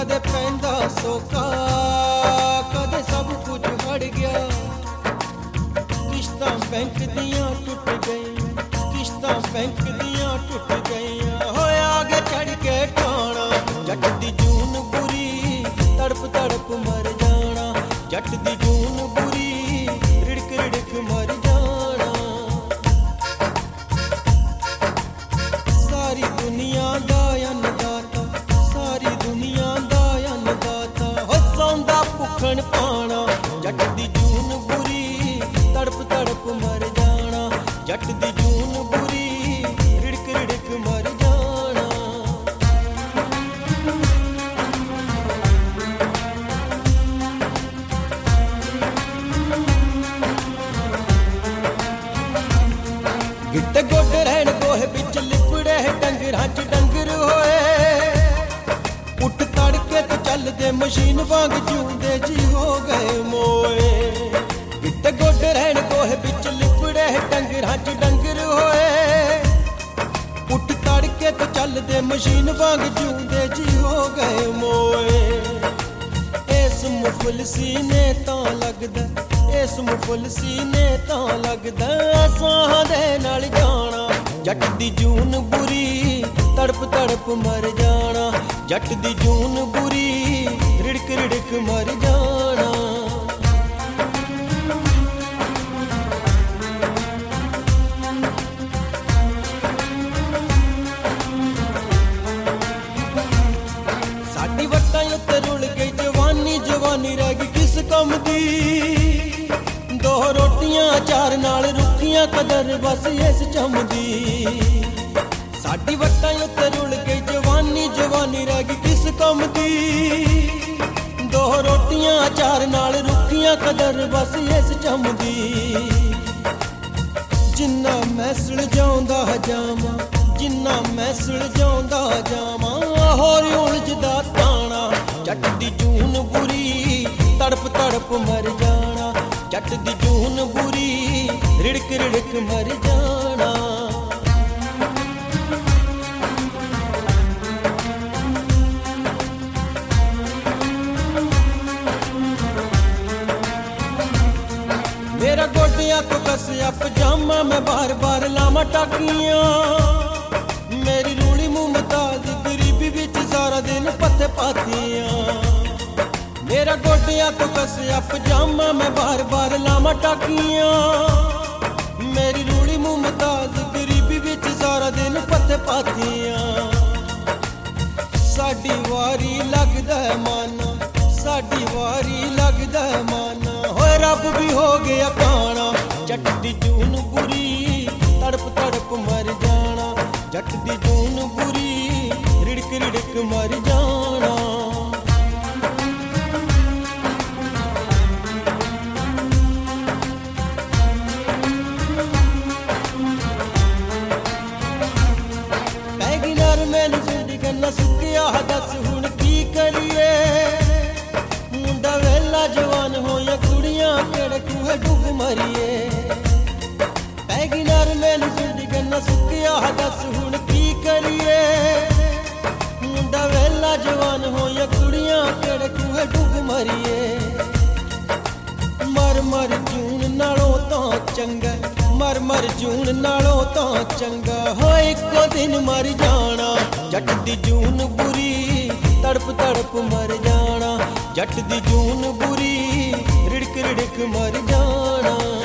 ਕਦੇ ਪੈਂਦਾ ਸੋਕਾ, ਕਦੇ ਸਭ ਕੁਝ ਹੜ ਗਿਆ। ਕਿਸ਼ਤਾਂ ਬੈਂਕ ਦੀਆਂ ਟੁੱਟ ਗਈਆਂ, ਕਿਸ਼ਤਾਂ ਬੈਂਕ ਦੀਆਂ ਟੁੱਟ ਗਈਆਂ। ਹੋਇਆ ਅੱਗੇ ਚੜ ਕੇ ਠਾਣਾ, ਜੱਟ ਦੀ ਜੂਨ ਬੁਰੀ, ਤੜਪ ਤੜਪ ਮਰ ਜਾਣਾ। ਜੱਟ ਦੀ ਜੂਨ ਬੁਰੀ, ਰਿੜਕ ਰਿੜਕ ਮਰ ਜਾਣਾ। ਸਾਰੀ ਦੁਨੀਆ ਦਾ ਅੰਨਦਾਤਾ, ਸਾਰੀ ਦੁਨੀਆ ਦਾ ਅੰਨਦਾਤਾ, ਹੋ ਸੌਂਦਾ ਭੁੱਖਣ ਪਾਣਾ। ਜੱਟ ਦੀ ਜੂਨ ਬੁਰੀ, ਤੜਪ ਤੜਪ ਮਰ ਜਾਣਾ। ਜੱਟ ਦੀ ਜੂਨ ਬੁਰੀ, ਰਿੜਕ ਰਿੜਕ ਮਰ ਜਾਣਾ। ਗਿੱਟੇ ਗੋਡੇ ਰਹਿਣ ਗੋਹੇ ਵਿੱਚ ਲਿਪੜੇ ਡੰਗਰਾਂ 'ਚ ਡੰਗਰ ਹੋਏ। ਉੱਠ ਤੜਕੇ ਤੇ ਚੱਲਦੇ ਮਸ਼ੀਨ ਵਾਂਗ ਜਿਉਂਦੇ ਜੀ ਹੋ ਗਏ ਮੋਏ। ਗਿੱਟੇ ਗੋਡੇ ਰਹਿਣ ਗੋਹੇ ਵਿੱਚ ਲਿਪੜੇ ਡੰਗਰਾਂ 'ਚ ਡੰਗਰ ਹੋਏ। ਉੱਠ ਤੜਕੇ ਤੇ ਚੱਲਦੇ ਮਸ਼ੀਨ ਵਾਂਗ ਜਿਉਂਦੇ ਜੀ ਹੋ ਗਏ ਮੋਏ। ਇਸ ਮੁਫਲਸੀ ਨੇ ਤਾਂ ਲੱਗਦਾ, ਇਸ ਮੁਫਲਸੀ ਨੇ ਤਾਂ ਲੱਗਦਾ ਸਾਹਾਂ ਦੇ ਨਾਲ ਜਾਣਾ। ਜੱਟ ਦੀ ਜੂਨ ਬੁਰੀ, ਤੜਪ ਤੜਪ ਮਰ ਜਾਣਾ। ਜੱਟ ਦੀ ਜੂਨ ਬੁਰੀ, ਰਿੜਕ ਰਿੜਕ ਮਰ ਜਾਣਾ। ਸਾਡੀ ਵੱਟਾਂ ਉੱਤੇ ਰੁਲ ਗਈ ਜਵਾਨੀ, ਜਵਾਨੀ ਰਹਿ ਗਈ ਕਿਸ ਕੰਮ ਦੀ। ਦੋ ਰੋਟੀਆਂ ਚਾਰ ਨਾਲ ਰੁੱਖੀਆਂ ਕਦਰ ਬਸ ਇਸ ਚੰਮ ਦੀ। ਸਾਡੀ ਵੱਟਾਂ ਉੱਤੇ ਰੁਲ ਗਈ ਜਵਾਨੀ, ਜਵਾਨੀ ਰਹਿ ਗਈ ਕਿਸ ਕੰਮ ਦੀ। ਦੋ ਰੋਟੀਆਂ ਚਾਰ ਨਾਲ ਰੁੱਖੀਆਂ ਕਦਰ ਬਸ ਇਸ ਚੰਮ ਦੀ। ਜਿੰਨਾ ਮੈਂ ਸੁਲਝਾਉਂਦਾ ਜਾਵਾਂ, ਜਿੰਨਾ ਮੈਂ ਸੁਲਝਾਉਂਦਾ ਜਾਵਾਂ, ਹੋਰ ਉਲਝਦਾ ਤਾਣਾ। ਜੱਟ ਦੀ ਜੂਨ ਬੁਰੀ, ਤੜਪ ਤੜਪ ਮਰ ਜਾਣਾ। ਜੱਟ ਦੀ ਜੂਨ ਬੁਰੀ, ਰਿੜਕ ਰਿੜਕ ਮਰ ਜਾਣਾ। ਮੇਰਾ ਗੋਡਿਆਂ ਤੋਂ ਕੱਸਿਆ ਪਜਾਮਾ, ਮੈਂ ਬਾਰ ਬਾਰ ਲਾਵਾਂ ਟਾਕੀਆਂ। ਮੇਰੀ ਰੂਲੀ ਮੁਮਤਾਜ਼ ਗਰੀਬੀ ਵਿੱਚ ਸਾਰਾ ਦਿਨ ਪੱਥੇ ਪਾਥੀਆਂ। ਮੇਰਾ ਗੋਡਿਆਂ ਤੋਂ ਕੱਸਿਆ ਪਜਾਮਾ, ਮੈਂ ਬਾਰ ਬਾਰ ਲਾਵਾਂ ਟਾਕੀਆਂ। ਮੇਰੀ ਰੂਲੀ ਮੁਮਤਾਜ਼ ਗਰੀਬੀ ਵਿੱਚ ਸਾਰਾ ਦਿਨ ਪੱਥੇ ਪਾਥੀਆਂ। ਸਾਡੀ ਵਾਰੀ ਲੱਗਦਾ ਮਾਨਾ, ਸਾਡੀ ਵਾਰੀ ਲੱਗਦਾ ਮਾਨਾ, ਹੋਏ ਰੱਬ ਵੀ ਹੋ ਗਿਆ ਕਾਣਾ। ਜੱਟ ਦੀ ਜੂਨ ਬੁਰੀ, ਤੜਪ ਤੜਪ ਮਰ ਜਾਣਾ। ਜੱਟ ਦੀ ਜੂਨ ਬੁਰੀ, ਰਿੜਕ ਰਿੜਕ ਮਰ ਜਾਣਾ। ਪੈ ਗਈ ਨਰ ਮੈਨੂੰ ਜ਼ਿੰਦਗੀ ਨਾ ਸੁੱਕਿਆ, ਦੱਸ ਹੁਣ ਕੀ ਕਰੀਏ। ਮੁੰਡਾ ਵੇਲਾ ਜਵਾਨ ਹੋਇਆ, ਕੁੜੀਆਂ ਕਿਹੜੇ ਖੂਹੇ ਡੁੱਬ ਮਰੀਏ। ਪੈ ਗਈ ਨਰ ਮੈਨੂੰ ਜ਼ਿੰਦਗੀ ਨਾ ਸੁੱਕਿਆ, ਦੱਸ ਹੁਣ ਕੀ ਕਰੀਏ। ਮੁੰਡਾ ਵੇਲਾ ਜਵਾਨ ਹੋਇਆ, ਕੁੜੀਆਂ ਕਿਹੜੇ ਖੂਹੇ ਡੁੱਬ ਮਰੀਏ। ਮਰ ਮਰ ਜੂਨ ਨਾਲੋਂ ਤਾਂ ਚੰਗਾ, ਮਰ ਮਰ ਜੂਨ ਨਾਲੋਂ ਤਾਂ ਚੰਗਾ, ਹੋਏ ਇੱਕੋ ਦਿਨ ਮਰ ਜਾਣਾ। ਜੱਟ ਦੀ ਜੂਨ ਬੁਰੀ, ਤੜਪ ਤੜਪ ਮਰ ਜਾਣਾ। ਜੱਟ ਦੀ ਜੂਨ ਬੁਰੀ, ਰਿੜਕ ਰਿੜਕ ਮਰ ਜਾਣਾ।